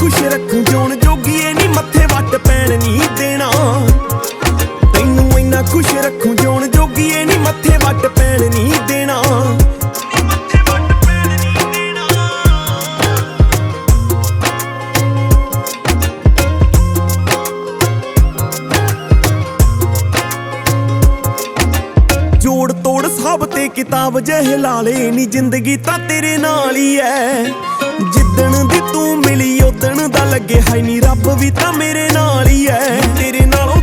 ਖੁਸ਼ ਰੱਖੂ ਜਿਉਣ ਜੋਗੀਏ ਨੀ ਮੱਥੇ ਵੱਟ ਪੈਣ ਨਹੀਂ ਦੇਣਾ। ਤੈਨੂੰ ਇੰਨਾ ਖੁਸ਼ ਰੱਖੂ ਜਿਉਣ ਜੋਗੀਏ ਨੀ ਮੱਥੇ ਵੱਟ ਪੈਣ ਨਹੀਂ ਦੇਣਾ। ਜੋੜ ਤੋੜ ਸਭ ਤੇ ਕਿਤਾਬ ਜਿਹੇ ਲਾਲੇ ਨੀ ਜ਼ਿੰਦਗੀ ਤਾਂ ਤੇਰੇ ਨਾਲ ਹੀ ਐ। ਜਿੱਦਣ ਦੀ ਤੂੰ ਮਿਲੀ ਉਦਣ ਦਾ ਲੱਗੇ ਹਾਈ ਨੀ ਰੱਬ ਵੀ ਤਾਂ ਮੇਰੇ ਨਾਲ ਹੀ ਐ। ਤੇਰੇ ਨਾਲੋਂ